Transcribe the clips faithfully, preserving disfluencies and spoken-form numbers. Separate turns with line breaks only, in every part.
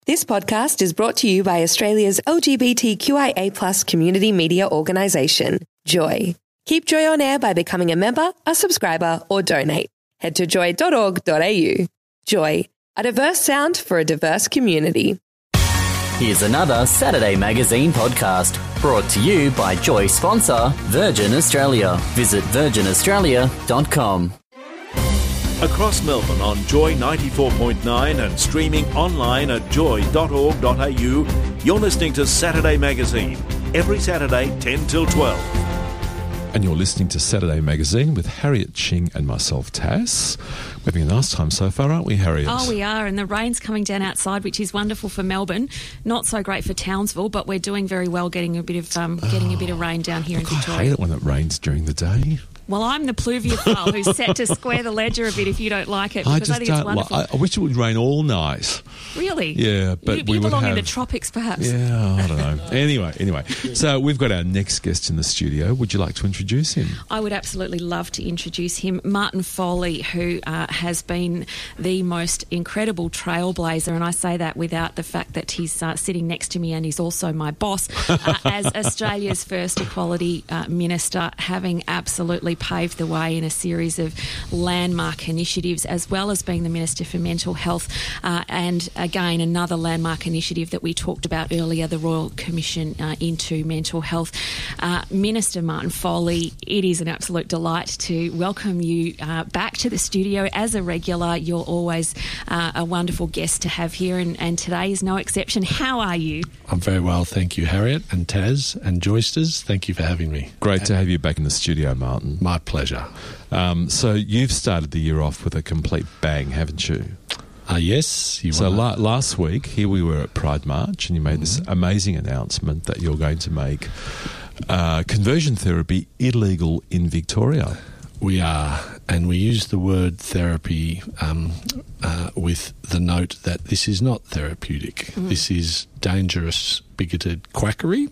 This podcast is brought to you by Australia's L G B T Q I A plus community media organisation, Joy. Keep Joy on air by becoming a member, a subscriber or donate. Head to joy dot org dot a u. Joy, a diverse sound for a diverse community.
Here's another Saturday Magazine podcast brought to you by Joy sponsor Virgin Australia. Visit virgin australia dot com.
Across Melbourne on Joy ninety-four point nine and streaming online at joy dot org dot a u, you're listening to Saturday Magazine, every Saturday ten till twelve.
And you're listening to Saturday Magazine with Harriet Ching and myself, Taz. We're having a nice time so far, aren't we, Harriet?
Oh, we are, and the rain's coming down outside, which is wonderful for Melbourne. Not so great for Townsville, but we're doing very well getting a bit of um, getting oh, a bit of rain down here
look,
in Victoria.
I hate it when it rains during the day.
Well, I'm the pluviophile who's set to square the ledger a bit if you don't like it.
I
Because
just
I think
don't
it's wonderful.
like. I wish it would rain all night.
Really?
Yeah, but
you,
we
you
would
belong
have.
in the tropics, perhaps.
Yeah, I don't know. anyway, anyway. So we've got our next guest in the studio. Would you like to introduce him?
I would absolutely love to introduce him, Martin Foley, who uh, has been the most incredible trailblazer, and I say that without the fact that he's uh, sitting next to me and he's also my boss, uh, as Australia's first equality uh, minister, having absolutely paved the way in a series of landmark initiatives, as well as being the Minister for Mental Health, uh, and again another landmark initiative that we talked about earlier, the Royal Commission uh, into Mental Health. Uh, Minister Martin Foley, it is an absolute delight to welcome you uh, back to the studio as a regular. You're always uh, a wonderful guest to have here, and, and today is no exception. How are you?
I'm very well, thank you, Harriet and Taz and Joysters. Thank you for having me.
Great to have you back in the studio, Martin.
My pleasure.
Um, so you've started the year off with a complete bang, haven't you?
Uh, yes. You
so
wanna...
la- last week, here we were at Pride March, and you made mm-hmm. this amazing announcement that you're going to make uh, conversion therapy illegal in Victoria.
We are, and we use the word therapy um, uh, with the note that this is not therapeutic. Mm. This is dangerous, bigoted quackery,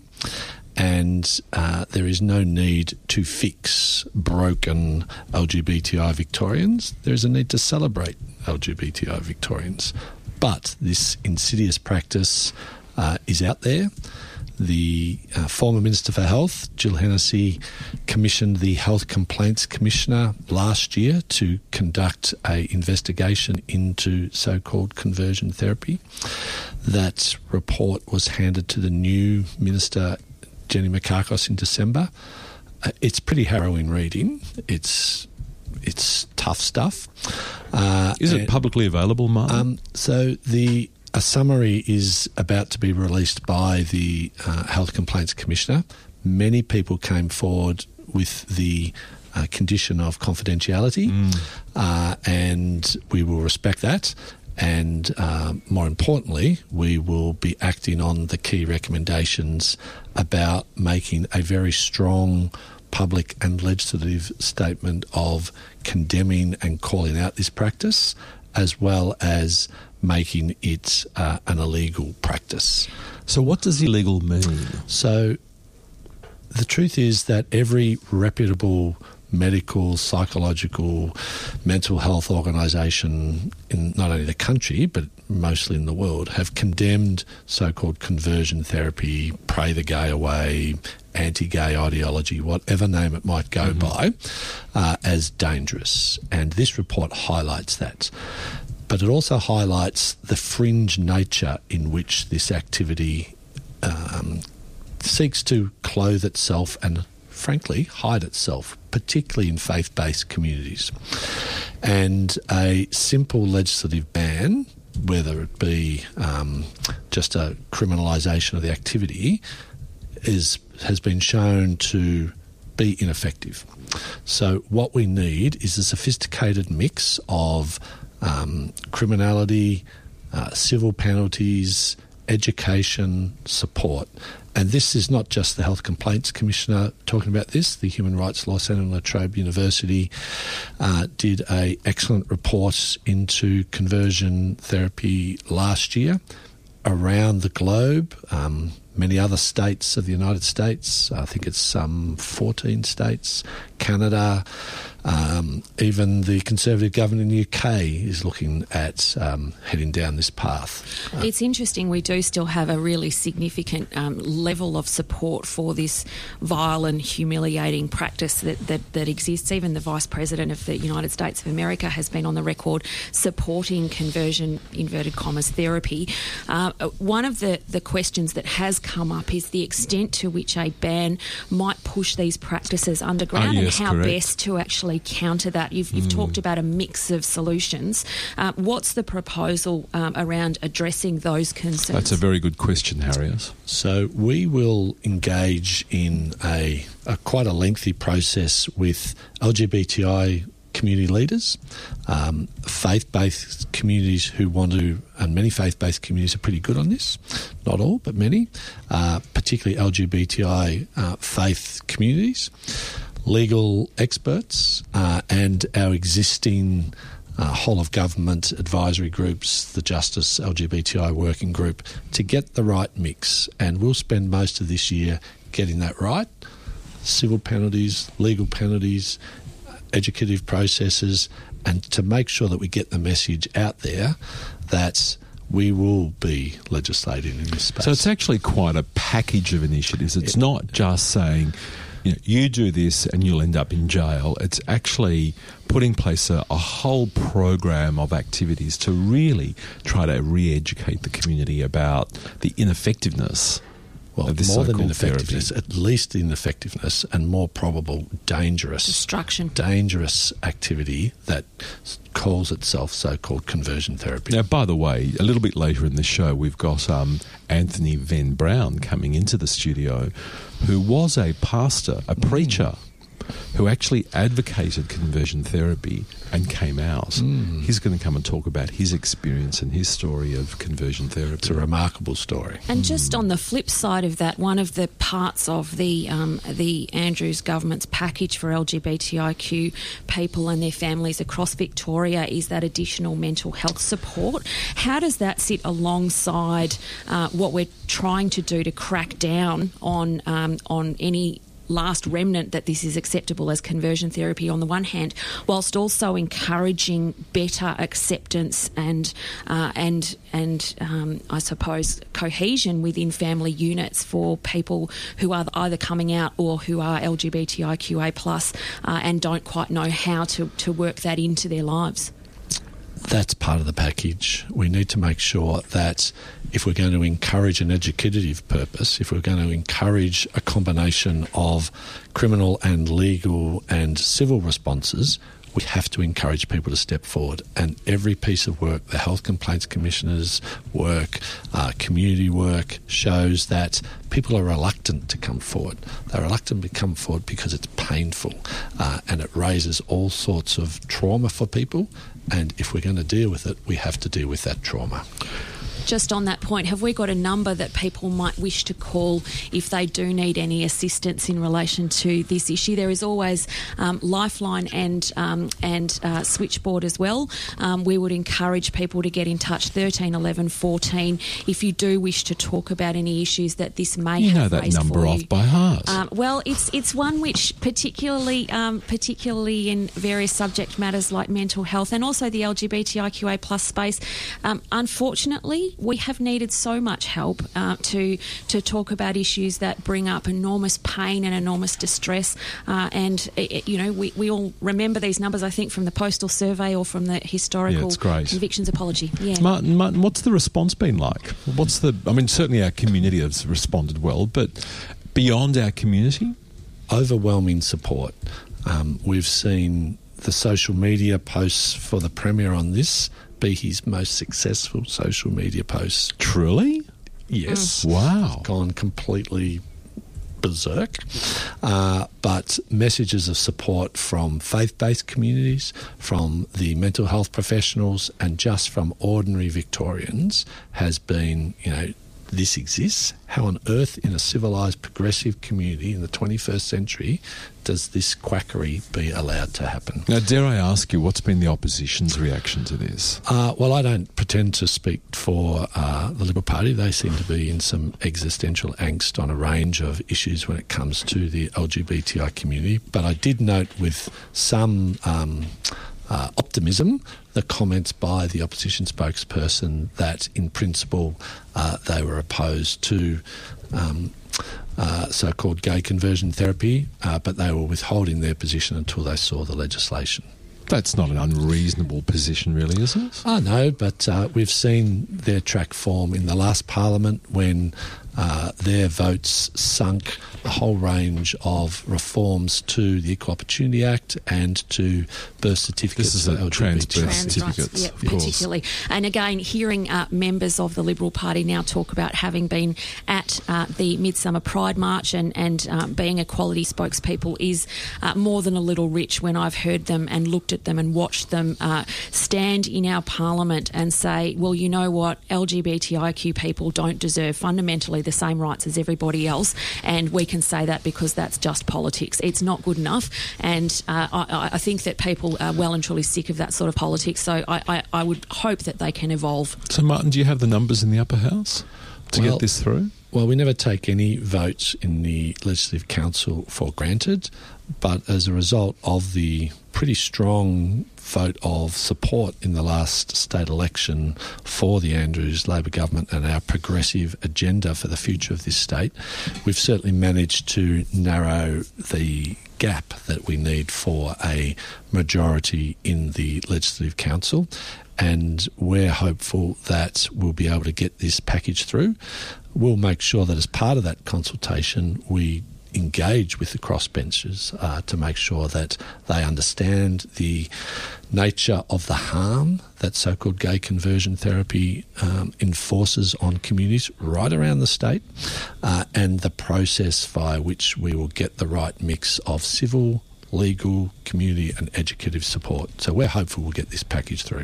and uh, there is no need to fix broken L G B T I Victorians. There is a need to celebrate L G B T I Victorians. But this insidious practice uh, is out there. The uh, former Minister for Health, Jill Hennessy, commissioned the Health Complaints Commissioner last year to conduct an investigation into so-called conversion therapy. That report was handed to the new Minister, Jenny Mikakos, in December. Uh, it's pretty harrowing reading. It's it's tough stuff. Uh,
Is it publicly available, Martin?
Um, so the... A summary is about to be released by the uh, Health Complaints Commissioner. Many people came forward with the uh, condition of confidentiality, mm. uh, and we will respect that. And uh, more importantly, we will be acting on the key recommendations about making a very strong public and legislative statement of condemning and calling out this practice, as well as making it uh, an illegal practice.
So what does illegal mean?
So the truth is that every reputable medical, psychological, mental health organisation in not only the country but mostly in the world have condemned so-called conversion therapy, pray the gay away, anti-gay ideology, whatever name it might go mm-hmm. by, uh, as dangerous. And this report highlights that. But it also highlights the fringe nature in which this activity um, seeks to clothe itself and, frankly, hide itself, particularly in faith-based communities. And a simple legislative ban, whether it be um, just a criminalisation of the activity, is has been shown to be ineffective. So what we need is a sophisticated mix of Um, criminality, uh, civil penalties, education, support. And this is not just the Health Complaints Commissioner talking about this. The Human Rights Law Centre and La Trobe University uh, did an excellent report into conversion therapy last year. Around the globe, um, many other states of the United States. I think it's um, fourteen states, Canada, um, even the Conservative government in the U K is looking at um, heading down this path. Uh,
it's interesting, we do still have a really significant um, level of support for this vile and humiliating practice that, that, that exists. Even the Vice President of the United States of America has been on the record supporting conversion, inverted commas, therapy. Uh, one of the, the questions that has come up is the extent to which a ban might push these practices underground
oh, yes,
and how
correct.
best to actually counter that. You've, you've mm. talked about a mix of solutions. Uh, what's the proposal um, around addressing those concerns?
That's a very good question, Harriet.
So we will engage in a, a quite a lengthy process with L G B T I community leaders, um, faith-based communities who want to, and many faith-based communities are pretty good on this, not all, but many, uh, particularly L G B T I uh, faith communities, legal experts, uh, and our existing uh, whole-of-government advisory groups, the Justice L G B T I Working Group, to get the right mix. And we'll spend most of this year getting that right. Civil penalties, legal penalties, educative processes, and to make sure that we get the message out there that we will be legislating in this space.
So it's actually quite a package of initiatives. It's yeah. not just saying, you know, you do this and you'll end up in jail. It's actually putting in place a, a whole program of activities to really try to re-educate the community about the ineffectiveness
Well,
of this
more than
so-called
ineffectiveness,
therapy.
at least ineffectiveness, and more probable dangerous
destruction,
dangerous activity that calls itself so-called conversion therapy.
Now, by the way, a little bit later in the show, we've got um, Anthony Venn Brown coming into the studio, who was a pastor, a preacher, who actually advocated conversion therapy and came out. Mm. He's going to come and talk about his experience and his story of conversion therapy.
It's a remarkable story.
And just on the flip side of that, one of the parts of the um, the Andrews government's package for L G B T I Q people and their families across Victoria is that additional mental health support. How does that sit alongside uh, what we're trying to do to crack down on um, on any last remnant that this is acceptable as conversion therapy on the one hand, whilst also encouraging better acceptance and uh, and and um, I suppose cohesion within family units for people who are either coming out or who are L G B T I Q A plus uh, and don't quite know how to, to work that into their lives?
That's part of the package. We need to make sure that if we're going to encourage an educative purpose, if we're going to encourage a combination of criminal and legal and civil responses, we have to encourage people to step forward. And every piece of work, the Health Complaints Commissioner's work, uh, community work, shows that people are reluctant to come forward. They're reluctant to come forward because it's painful uh, and it raises all sorts of trauma for people. And if we're going to deal with it, we have to deal with that trauma.
Just on that point, have we got a number that people might wish to call if they do need any assistance in relation to this issue? There is always um, Lifeline and um, and uh, Switchboard as well. Um, we would encourage people to get in touch, thirteen eleven fourteen, if you do wish to talk about any issues that this may
you
have
know
raised
that number
for
off
you.
by heart.
Um, well, it's it's one which particularly um, particularly in various subject matters like mental health and also the L G B T I Q A plus space, um, unfortunately, we have needed so much help uh, to to talk about issues that bring up enormous pain and enormous distress. Uh, and, it, you know, we, we all remember these numbers, I think, from the postal survey or from the historical
yeah, it's great.
convictions apology. Yeah.
Martin, Martin, what's the response been like? What's the? I mean, certainly our community has responded well, but beyond our community?
Overwhelming support. Um, we've seen the social media posts for the Premier on this be his most successful social media posts.
Truly?
Yes.
Mm. Wow.
It's gone completely berserk. Uh, but messages of support from faith-based communities, from the mental health professionals, and just from ordinary Victorians has been, you know, this exists. How on earth, in a civilised, progressive community in the twenty-first century, does this quackery be allowed to happen?
Now, dare I ask you, what's been the opposition's reaction to this?
Uh, well, I don't pretend to speak for uh, the Liberal Party. They seem to be in some existential angst on a range of issues when it comes to the L G B T I community. But I did note with some um, uh, optimism the comments by the opposition spokesperson that, in principle, uh, they were opposed to um, uh, so-called gay conversion therapy, uh, but they were withholding their position until they saw the legislation.
That's not an unreasonable position, really, is it?
I know, but uh, we've seen their track form in the last Parliament when uh, their votes sunk a whole range of reforms to the Equal Opportunity Act and to birth certificates.
This is
for
a trans birth
Trans
certificates,
rights, yeah,
of course.
particularly. And again, hearing uh, members of the Liberal Party now talk about having been at uh, the Midsummer Pride March and, and uh, being equality spokespeople is uh, more than a little rich when I've heard them and looked at them and watched them uh, stand in our Parliament and say, well, you know what, L G B T I Q people don't deserve fundamentally the same rights as everybody else, and we can say that because that's just politics. It's not good enough, and uh, I, I think that people are well and truly sick of that sort of politics, so I, I, I would hope that they can evolve.
So, Martin, do you have the numbers in the upper house to
Well,
get this through?
Well, we never take any votes in the Legislative Council for granted, but as a result of the pretty strong vote of support in the last state election for the Andrews Labor government and our progressive agenda for the future of this state, we've certainly managed to narrow the gap that we need for a majority in the Legislative Council, and we're hopeful that we'll be able to get this package through. We'll make sure that as part of that consultation we engage with the crossbenchers uh, to make sure that they understand the nature of the harm that so-called gay conversion therapy um, enforces on communities right around the state, uh, and the process via which we will get the right mix of civil, legal, community and educative support. So we're hopeful we'll get this package through.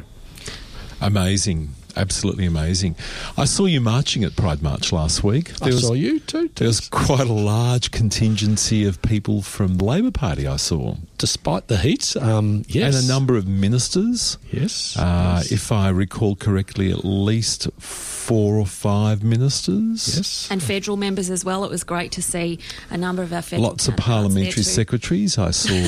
Amazing. Absolutely amazing. I saw you marching at Pride March last week.
There I was, saw you too.
There was quite a large contingency of people from the Labor Party, I saw.
Despite the heat, um, yes.
And a number of ministers.
Yes,
uh,
yes.
If I recall correctly, at least four or five ministers.
Yes.
And federal members as well. It was great to see a number of our federal
Lots of parliamentary secretaries I saw.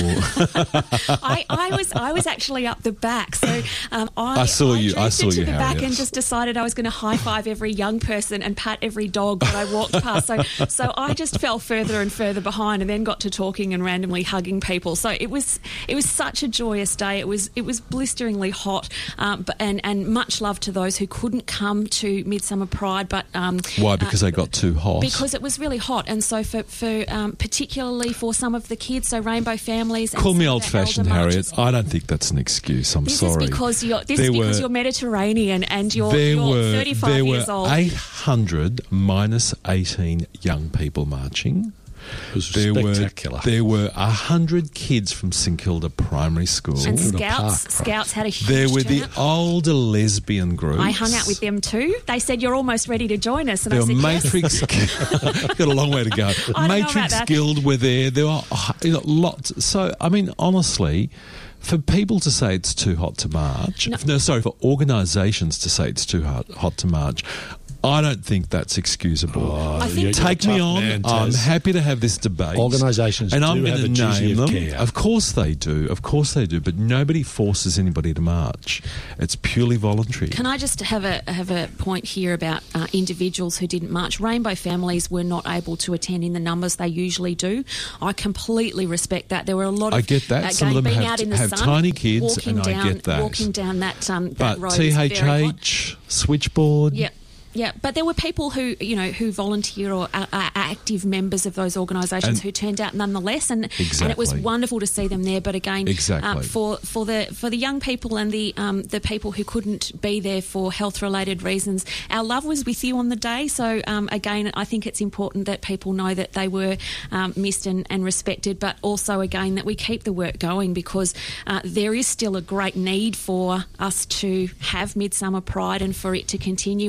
I, I was I was actually up the back. So um, I,
I saw you.
I,
I saw you,
the
Harriet.
back and just decided I was going to high five every young person and pat every dog that I walked past. So so I just fell further and further behind, and then got to talking and randomly hugging people. So it was it was such a joyous day. It was it was blisteringly hot, um, but and and much love to those who couldn't come to Midsummer Pride. But um,
why? Because uh, they got too hot.
Because it was really hot, and so for for um, particularly for some of the kids, so rainbow families.
Call
and
me old-fashioned, Harriet. I don't think that's an excuse. I'm
this
sorry.
Is because you're, this
there
is because
were,
you're Mediterranean and you're,
there
you're
were,
thirty-five
there
years
were
old.
eight hundred minus eighteen young people marching.
It was
there
spectacular.
Were, there were one hundred kids from St Kilda Primary School.
And Scouts, Scouts had a huge
There were
turnout.
the older lesbian groups.
I hung out with them too. They said, you're almost ready to join us. And
there
I said,
were Matrix.
yes.
Got a long way to go.
I
Matrix Guild were there. There were oh, you know, lots. So, I mean, honestly, for people to say it's too hot to march, no, no sorry, for organisations to say it's too hot, hot to march, I don't think that's excusable.
Oh,
I think
Take me on.
Man,
I'm happy to have this debate.
Organisations
and
do
I'm
have a
name
duty
them.
of care.
Of course they do. Of course they do. But nobody forces anybody to march. It's purely voluntary.
Can I just have a have a point here about uh, individuals who didn't march? Rainbow families were not able to attend in the numbers they usually do. I completely respect that. There were a lot of
I get that.
Uh,
Some of them
being
have,
out in the
have
sun,
tiny kids,
walking
and
down,
I get that.
Walking down that um, that
but
road
T
is
H
very hot.
H, switchboard.
Yep. Yeah, but there were people who, you know, who volunteer or are, are active members of those organisations
And
who turned out nonetheless, and
exactly.
and it was wonderful to see them there. But again,
exactly.
um, for for the for the young people and the um, the people who couldn't be there for health related reasons, our love was with you on the day. So um, again, I think it's important that people know that they were um, missed and, and respected, but also again that we keep the work going, because uh, there is still a great need for us to have Midsummer Pride and for it to continue. And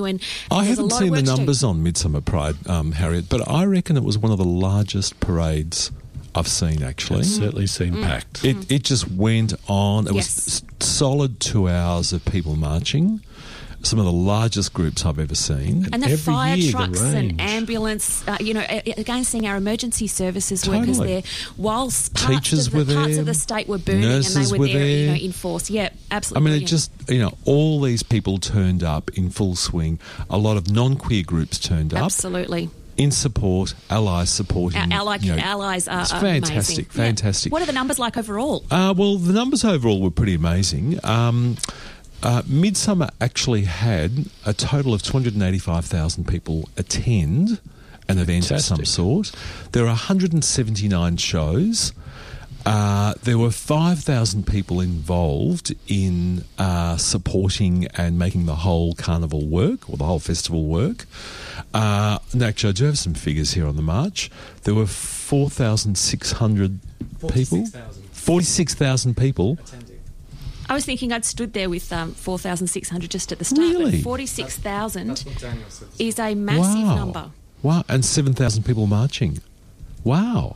I
There's a
haven't
lot of
seen the
work to do.
numbers on Midsummer Pride, um, Harriet, but I reckon it was one of the largest parades I've seen, actually.
It's certainly
Mm.
seemed packed.
It, it just went on. It
Yes.
was s- solid two hours of people marching. Some of the largest groups I've ever seen.
And the
Every
fire
year, the
trucks and
range.
ambulance, uh, you know, a- again, seeing our emergency services workers
Totally.
there, whilst parts,
Teachers
of the,
were
parts
there,
of the state were burning
nurses
and they were,
were
there, you know,
there.
in force. Yeah,
I
absolutely.
mean, it
brilliant.
just, you know, all these people turned up in full swing. A lot of non-queer groups turned up
Absolutely.
in support, allies supporting.
Our ally,
you know,
allies are,
it's
are
fantastic,
amazing.
fantastic.
Yeah. What are the numbers like overall?
Uh, well, the numbers overall were pretty amazing. Um, uh, Midsummer actually had a total of two hundred eighty-five thousand people attend an event of some
Fantastic.
sort. There are one hundred seventy-nine shows. Uh, there were five thousand people involved in uh, supporting and making the whole carnival work, or the whole festival work. Uh, and actually, I do have some figures here on the march. There were four thousand six hundred people. forty-six thousand people.
I was thinking I'd stood there with um, four thousand six hundred just at the start.
Really?
But forty-six thousand is a massive
Wow.
number.
Wow, and seven thousand people marching. Wow.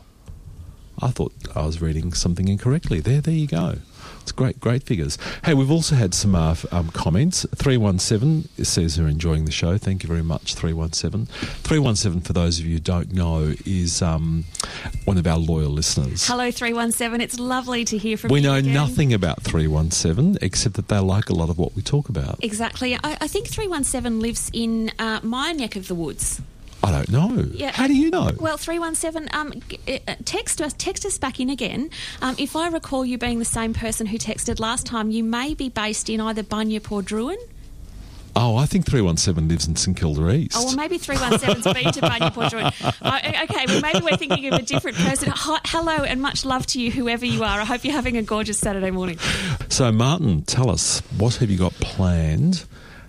I thought I was reading something incorrectly. There, there you go. It's great, great figures. Hey, we've also had some uh, f- um, comments. three one seven says they're enjoying the show. Thank you very much, three one seven. three one seven, for those of you who don't know, is um, one of our loyal listeners.
Hello, three one seven. It's lovely to hear from
We
you
know
again.
nothing about three one seven except that they like a lot of what we talk about.
Exactly. I, I think three one seven lives in uh, my neck of the woods.
I don't know.
Yeah.
How do you know?
Well, three one seven, um, g- uh, text us, text us back in again. Um, if I recall you being the same person who texted last time, you may be based in either Bunyip or Druin.
Oh, I think three one seven lives in St Kilda East.
Oh, well, maybe three one seven's been to Bunyip or Druin. Oh, okay, well, maybe we're thinking of a different person. Hi, hello and much love to you, whoever you are. I hope you're having a gorgeous Saturday morning.
So, Martin, tell us, what have you got planned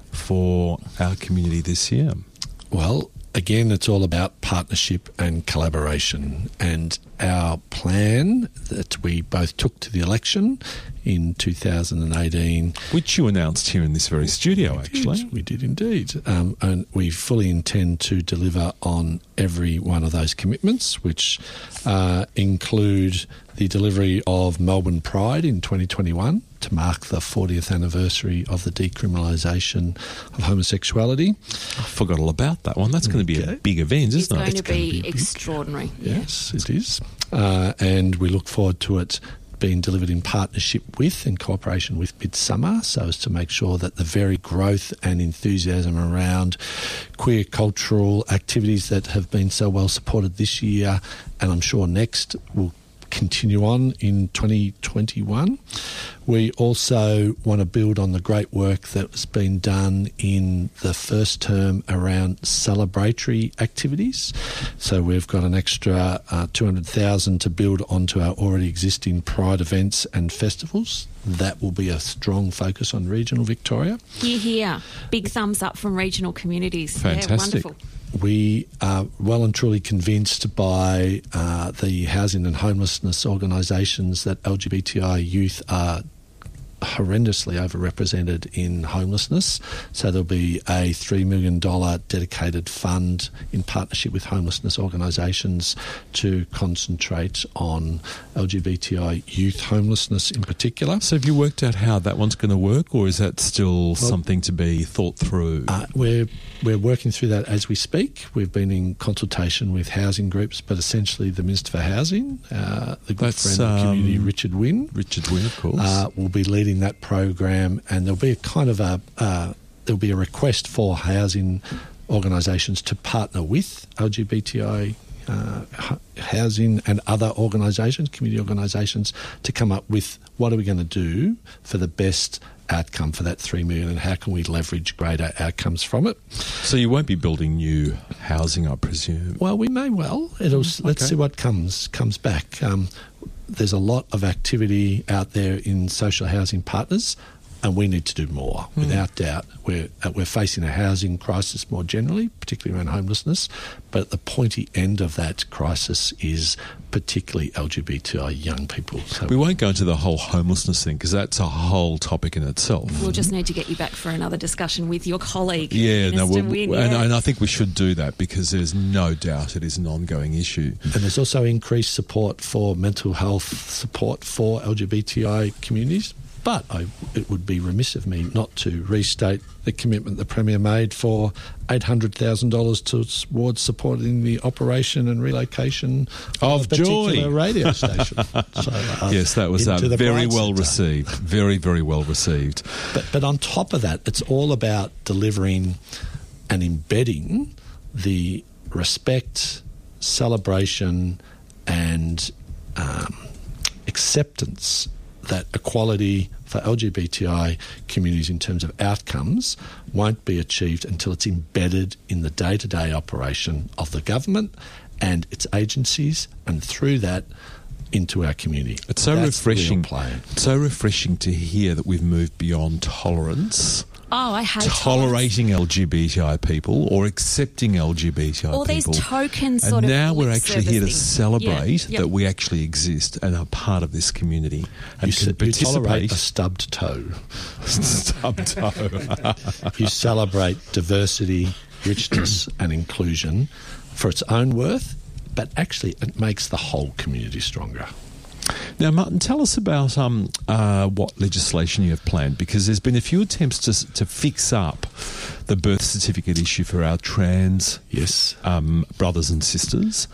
for our community this year?
Well, again, it's all about partnership and collaboration. And our plan that we both took to the election in two thousand eighteen...
Which you announced here in this very studio, actually.
We did indeed. Um, and we fully intend to deliver on every one of those commitments, which uh, include the delivery of Melbourne Pride in twenty twenty-one to mark the fortieth anniversary of the decriminalisation of homosexuality.
I forgot all about that one. That's going to be a
Okay.
big event,
It's
isn't
going
it?
to
gonna
be,
be big.
extraordinary.
Yes, it is. Uh, and we look forward to it being delivered in partnership with, in cooperation with Midsummer, so as to make sure that the very growth and enthusiasm around queer cultural activities that have been so well supported this year, and I'm sure next, will continue on in twenty twenty-one. We also want to build on the great work that has been done in the first term around celebratory activities. So we've got an extra uh, two hundred thousand dollars to build onto our already existing Pride events and festivals. That will be a strong focus on regional Victoria.
Hear, hear. Big thumbs up from regional communities.
Fantastic.
Yeah, wonderful.
We are well and truly convinced by uh, the housing and homelessness organisations that L G B T I youth are horrendously overrepresented in homelessness. So there'll be a three million dollars dedicated fund in partnership with homelessness organisations to concentrate on L G B T I youth homelessness in particular.
So have you worked out how that one's going to work, or is that still something to be thought through?
Uh, we're we're working through that as we speak. We've been in consultation with housing groups, but essentially the Minister for Housing, uh, the good
That's,
friend of the community,
um,
Richard Wynne,
Richard Wynne, of course.
uh, will be leading that program, and there'll be a kind of a uh, there'll be a request for housing organisations to partner with L G B T I uh, h- housing and other organisations, community organisations, to come up with what are we going to do for the best outcome for that three million, and how can we leverage greater outcomes from it.
So you won't be building new housing, I presume.
Well, we may well. It'll let's
okay.
see what comes comes back. Um, there's a lot of activity out there in social housing partners. and we need to do more, mm. without doubt. We're, uh, we're facing a housing crisis more generally, particularly around homelessness, but at the pointy end of that crisis is particularly L G B T I young people. So
we won't go into the whole homelessness thing because that's a whole topic in itself.
We'll just need to get you back for another discussion with your colleague.
Yeah,
Minister
no, we'll,
Wynne,
and,
yeah.
and I think we should do that because there's no doubt it is an ongoing issue.
And there's also increased support for mental health support for L G B T I communities. But I, it would be remiss of me not to restate the commitment the Premier made for eight hundred thousand dollars towards supporting the operation and relocation
of,
of a particular
Joy
radio station. So, uh,
yes, that was uh, very well
center.
received. Very, very well received.
But, but on top of that, it's all about delivering and embedding the respect, celebration and um, acceptance that equality for L G B T I communities in terms of outcomes won't be achieved until it's embedded in the day-to-day operation of the government and its agencies, and through that into our community.
It's so
That's
refreshing.
The real plan.
So refreshing to hear that we've moved beyond tolerance.
Oh, I hate
tolerating L G B T I people or accepting L G B T I
all
people.
All these token sort
and
of
now we're
lip
actually here to
servicing.
celebrate
yeah, yep.
that we actually exist and are part of this community and
you,
can
you
participate.
tolerate a stubbed toe.
Stubbed toe.
You celebrate diversity, richness and inclusion for its own worth, but actually it makes the whole community stronger.
Now, Martin, tell us about um, uh, what legislation you have planned, because there's been a few attempts to to fix up the birth certificate issue for our trans
yes
um, brothers and sisters,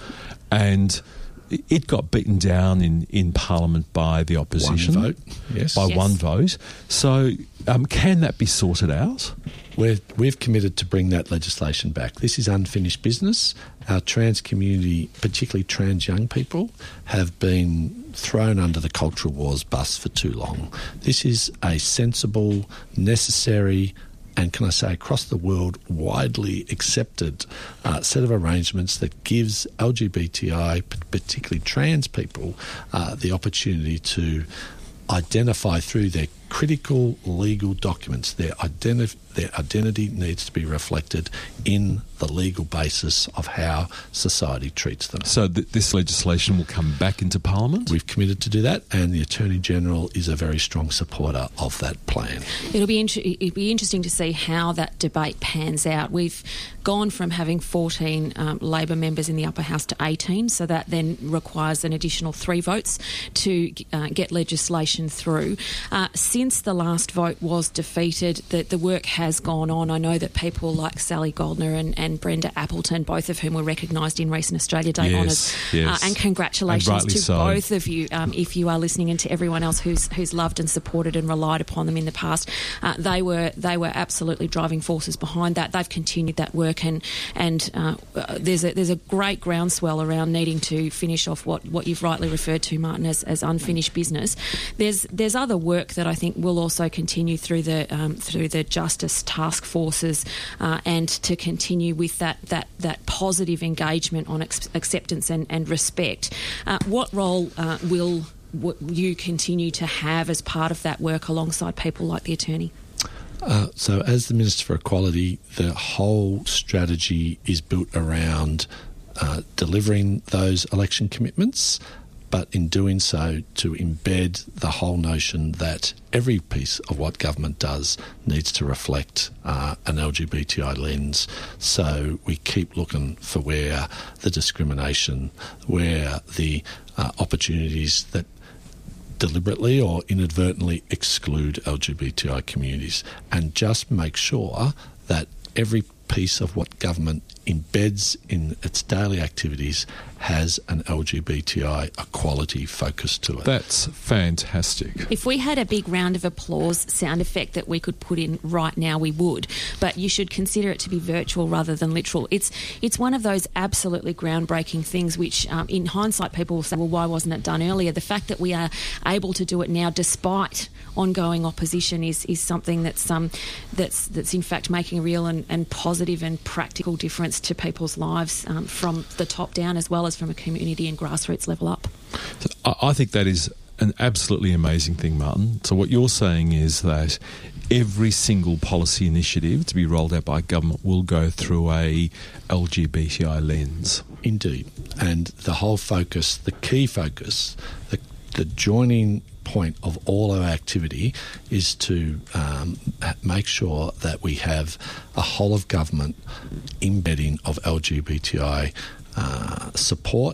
and it got beaten down in, in Parliament by the opposition.
One vote, yes.
By
yes.
one vote. So um, can that be sorted out?
We're, we've committed to bring that legislation back. This is unfinished business. Our trans community, particularly trans young people, have been thrown under the cultural wars bus for too long. This is a sensible, necessary, and can I say across the world widely accepted uh, set of arrangements that gives L G B T I, particularly trans people, uh, the opportunity to identify through their critical legal documents. Their, identi- their identity needs to be reflected in the legal basis of how society treats them.
So th- this legislation will come back into Parliament?
We've committed to do that, and the Attorney-General is a very strong supporter of that plan.
It'll be int- it'll be interesting to see how that debate pans out. We've gone from having fourteen um, Labor members in the upper house to eighteen, so that then requires an additional three votes to uh, get legislation through. Uh, since the last vote was defeated, the, the work has gone on. I know that people like Sally Goldner and, and Brenda Appleton, both of whom were recognised in Recent Australia Day
yes,
honours,
yes.
uh, and congratulations
and
to
so.
both of you, um, if you are listening, and to everyone else who's who's loved and supported and relied upon them in the past. Uh, they were they were absolutely driving forces behind that. They've continued that work, and and uh, there's a there's a great groundswell around needing to finish off what, what you've rightly referred to, Martin, as, as unfinished business. There's there's other work that I think will also continue through the um, through the justice task forces, uh, and to continue with that that that positive engagement on ex- acceptance and, and respect. Uh, what role uh, will w- you continue to have as part of that work alongside people like the Attorney?
Uh, so as the Minister for Equality, the whole strategy is built around uh, delivering those election commitments, but in doing so to embed the whole notion that every piece of what government does needs to reflect uh, an L G B T I lens. So we keep looking for where the discrimination, where the uh, opportunities that deliberately or inadvertently exclude L G B T I communities, and just make sure that every piece of what government embeds in its daily activities has an L G B T I equality focus to it.
That's fantastic.
If we had a big round of applause sound effect that we could put in right now, we would. But you should consider it to be virtual rather than literal. It's it's one of those absolutely groundbreaking things which, um, in hindsight, people will say, well, why wasn't it done earlier? The fact that we are able to do it now despite ongoing opposition is, is something that's um that's that's in fact making a real and, and positive and practical difference to people's lives, um, from the top down as well as from a community and grassroots level up.
So I, I think that is an absolutely amazing thing, Martin. So what you're saying is that every single policy initiative to be rolled out by government will go through a L G B T I lens.
Indeed. And the whole focus, the key focus, the, the joining point of all our activity is to um, make sure that we have a whole of government embedding of L G B T I uh, support,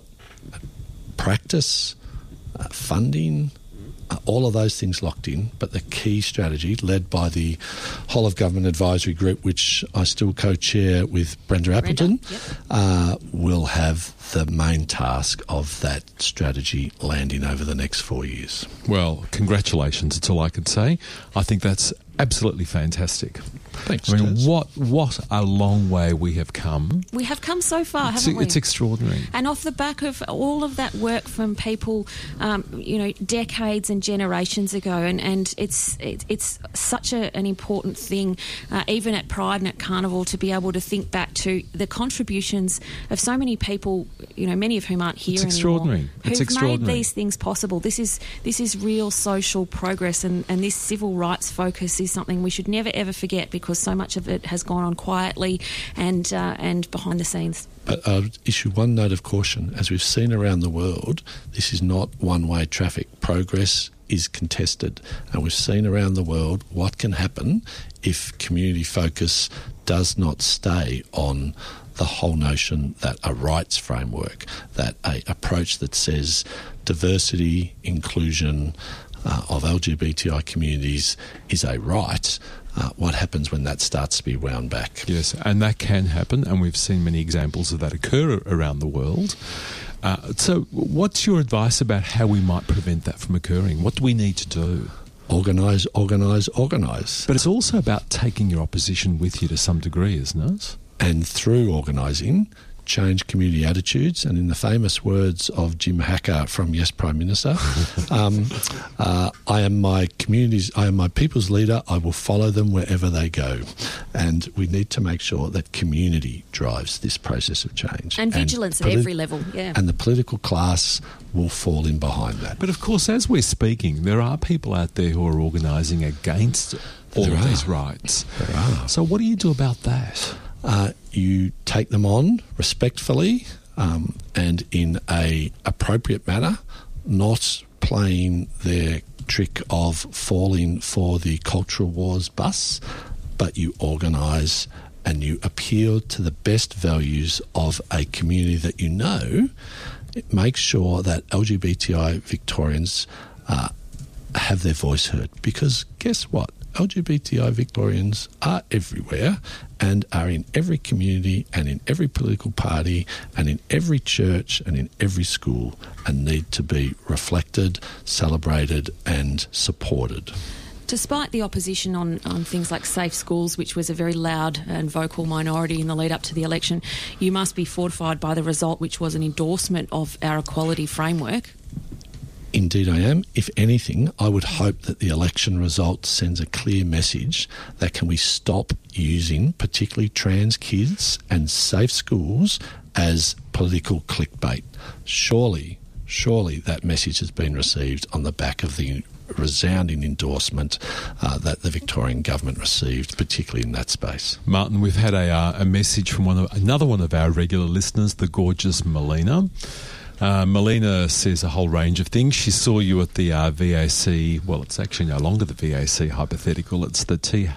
practice, uh, funding, Uh, all of those things locked in, but the key strategy led by the Whole of Government Advisory Group, which I still co-chair with Brenda Appleton,
Brenda, yep.
uh, will have the main task of that strategy landing over the next four years.
Well, congratulations, that's all I can say. I think that's absolutely fantastic.
Thanks,
I mean,
Tez.
what what a long way we have come.
We have come so far,
It's,
haven't we?
it's extraordinary.
And off the back of all of that work from people, um, you know, decades and generations ago, and, and it's it, it's such a, an important thing, uh, even at Pride and at Carnival, to be able to think back to the contributions of so many people, you know, many of whom aren't here
It's
anymore,
extraordinary. It's
who've
extraordinary.
made these things possible. This is this is real social progress, and, and this civil rights focus is something we should never ever forget, because so much of it has gone on quietly and uh, and behind the scenes.
I'll issue one note of caution. As we've seen around the world, this is not one-way traffic. Progress is contested. And we've seen around the world what can happen if community focus does not stay on the whole notion that a rights framework, that a approach that says diversity, inclusion uh, of L G B T I communities is a right. Uh, what happens when that starts to be wound back?
Yes, and that can happen, and we've seen many examples of that occur around the world. Uh, so what's your advice about how we might prevent that from occurring? What do we need to do?
Organise, organise, organise.
But it's also about taking your opposition with you to some degree, isn't it?
And through organising, change community attitudes. And in the famous words of Jim Hacker from Yes Prime Minister, um, uh, I am my community's, I am my people's leader. I will follow them wherever they go. And we need to make sure that community drives this process of change.
And vigilance
and
at
politi-
every level, yeah.
And the political class will fall in behind that.
But of course, as we're speaking, there are people out there who are organising against all
There
of
are.
these rights.
There are.
So what do you do about that?
Uh, you take them on respectfully um, and in a appropriate manner, not playing their trick of falling for the cultural wars bus, but you organise and you appeal to the best values of a community that you know. It makes sure that L G B T I Victorians uh, have their voice heard, because guess what? L G B T I Victorians are everywhere and are in every community and in every political party and in every church and in every school, and need to be reflected, celebrated and supported.
Despite the opposition on, on things like safe schools, which was a very loud and vocal minority in the lead up to the election, you must be fortified by the result, which was an endorsement of our equality framework.
Indeed I am. If anything, I would hope that the election result sends a clear message that can we stop using particularly trans kids and safe schools as political clickbait. Surely, surely that message has been received on the back of the resounding endorsement uh, that the Victorian government received, particularly in that space.
Martin, we've had a, uh, a message from one of, another one of our regular listeners, the gorgeous Melina. Uh, Melina says a whole range of things. She saw you at the uh, V A C, well, it's actually no longer the V A C hypothetical, it's the T-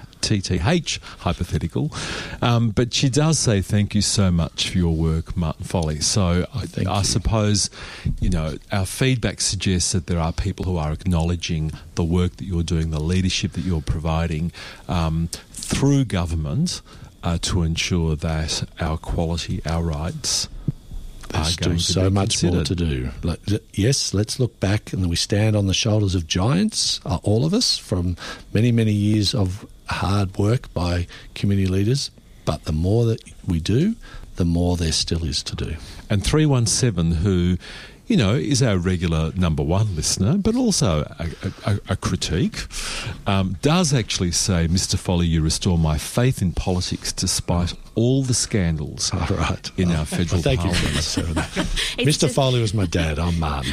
TTH hypothetical. Um, but she does say thank you so much for your work, Martin Foley. So I,
Thank
I
you.
suppose, you know, our feedback suggests that there are people who are acknowledging the work that you're doing, the leadership that you're providing um, through government uh, to ensure that our equality, our rights,
There's
are
still
going to
so
be
much more to
considered.
do. Like, th- yes, let's look back and we stand on the shoulders of giants, uh, all of us, from many, many years of hard work by community leaders. But the more that we do, the more there still is to do.
And three one seven, who, you know, is our regular number one listener, but also a, a, a critique, um, does actually say, Mister Foley, you restore my faith in politics despite all the scandals
All right.
in
Oh,
our federal
well, thank
parliament.
you, Sarah.
It's
Mister
just-
Foley was my dad. I'm Martin.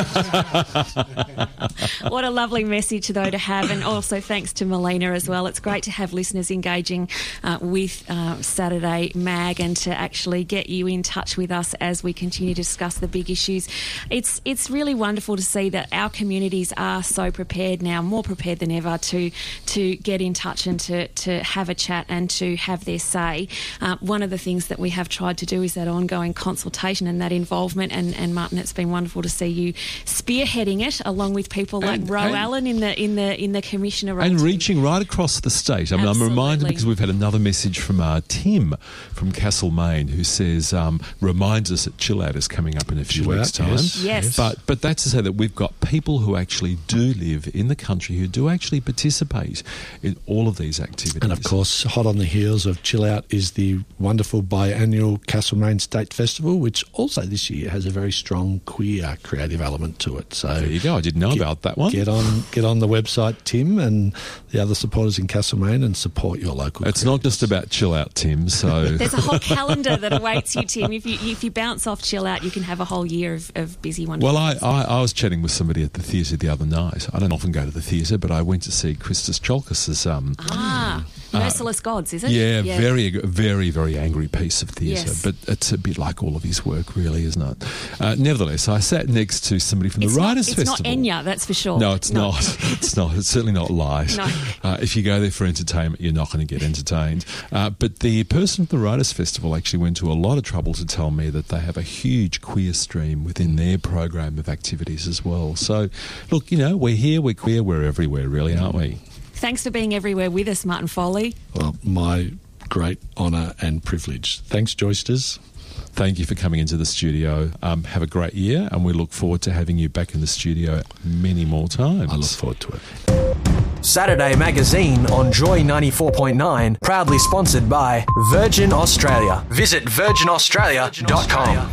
What a lovely message, though, to have. And also thanks to Melina as well. It's great to have listeners engaging uh, with uh, Saturday Mag and to actually get you in touch with us as we continue to discuss the big issues. It's it's really wonderful to see that our communities are so prepared now, more prepared than ever, to to get in touch and to, to have a chat and to have their say. Uh, one of the things that we have tried to do is that ongoing consultation and that involvement. And, and Martin, it's been wonderful to see you spearheading it along with people like
And-
Ro
and-
Allen in the in the in the commissioner role.
And
too.
reaching right across the state. I mean, I'm reminded
Absolutely.
because we've had another message from uh, Tim from Castlemaine who says, um, reminds us that Chill Out is coming up in a few
Chill
weeks'
Out,
time.
yes.
Yes.
But, but that's to say that we've got people who actually do live in the country who do actually participate in all of these activities.
And of course, hot on the heels of Chill Out is the wonderful biannual Castlemaine State Festival, which also this year has a very strong queer creative element to it. So
There you go. I didn't know
get-
about that one.
Get on, get on the website, Tim, and the other supporters in Castlemaine, and support your local.
It's not just about Chill Out, Tim. So
There's a whole calendar that awaits you, Tim. If you if you bounce off Chill Out, you can have a whole year of, of busy wonderful
Well, I,
things.
I, I was chatting with somebody at the theatre the other night. I don't often go to the theatre, but I went to see Christos Chalkis's. Um,
Ah, Merciless Gods, is it?
yeah, very, very, very angry piece of theatre.
Yes.
But it's a bit like all of his work, really, isn't it? Uh, nevertheless, I sat next to somebody from
It's
the
not,
Writers'
it's
Festival.
not Enya, that's for sure.
No, it's
No.
not. It's not. It's certainly not light.
No.
Uh, if you go there for entertainment, you're not going to get entertained. Uh, but the person from the Writers' Festival actually went to a lot of trouble to tell me that they have a huge queer stream within their program of activities as well. So, look, you know, we're here, we're queer, we're everywhere, really, aren't we?
Thanks for being everywhere with us, Martin Foley.
Well, my great honour and privilege. Thanks, Joysters.
Thank you for coming into the studio. Um, have a great year, and we look forward to having you back in the studio many more times.
I look forward to it.
Saturday Magazine on Joy ninety-four point nine, proudly sponsored by Virgin Australia. Visit virgin australia dot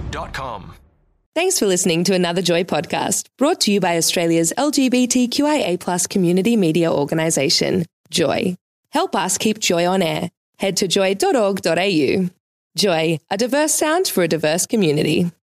com.
Thanks for listening to another Joy podcast, brought to you by Australia's L G B T Q I A plus community media organisation, Joy. Help us keep Joy on air. Head to joy dot org dot a u. Joy, a diverse sound for a diverse community.